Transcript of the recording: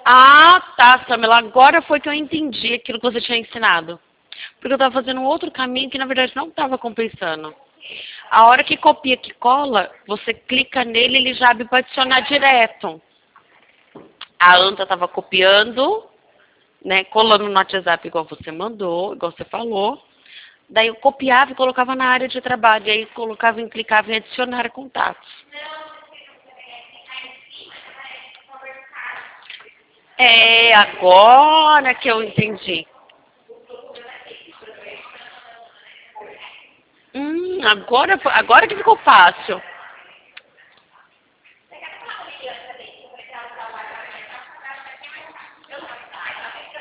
Ah, tá, Samela. Agora foi que eu entendi aquilo que você tinha ensinado. Porque eu estava fazendo um outro caminho que, na verdade, não estava compensando. A hora que copia, que cola, você clica nele, ele já abre para adicionar direto. A Anta estava copiando, né, colando no WhatsApp igual você mandou, igual você falou. Daí eu copiava e colocava na área de trabalho. E aí colocava em, clicava em adicionar contatos. É, agora que eu entendi. Agora que ficou fácil.